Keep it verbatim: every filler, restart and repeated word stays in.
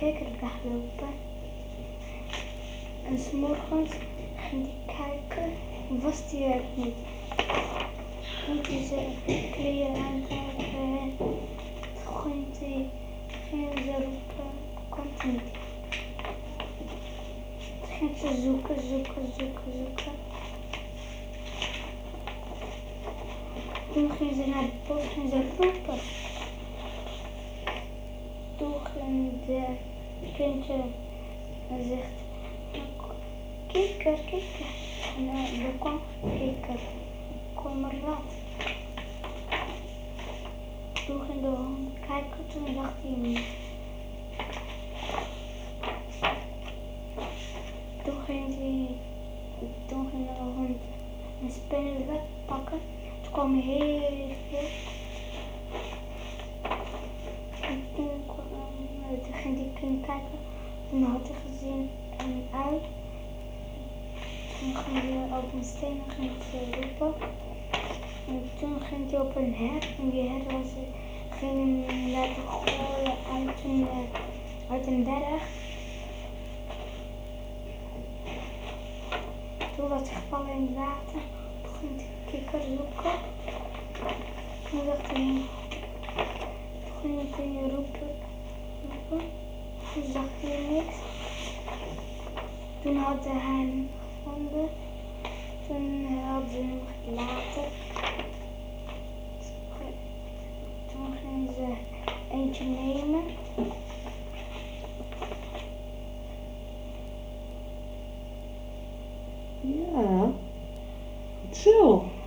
kikker weglopen. En 's morgens ging hij kijken, was hij er niet. Ging hij zijn kleren aantrekken en toen ging hij, ging ze roepen, kon hij niet. Toen ging ze zoeken, zoeken, zoeken, zoeken. Toen ging ze naar het bos, ging ze roepen. Toen ging de kindje en zegt, kikker, kikker. En uh, er kwam kikker, er kwam een rat. Toen ging de hond kijken, toen dacht hij niet. Toen ging, die, toen ging de hond een spinnenweb pakken. Toen kwam heel veel. En toen, kwam, toen ging die kind kijken. Toen had hij gezien een ui. Toen ging hij op een steen en ging hij roepen. En toen ging hij op een hert. En die hert was, ging hem laten gooien uit een, uit een berg. Toen was hij gevallen in het water. Toen ging de kikker zoeken. Toen dacht hij, toen ging hij roepen, roepen. Toen zag hij niks. Toen had hij hem gevonden. Toen hadden ze hem gelaten. Toen gingen ze eentje nemen. Ja, goed zo.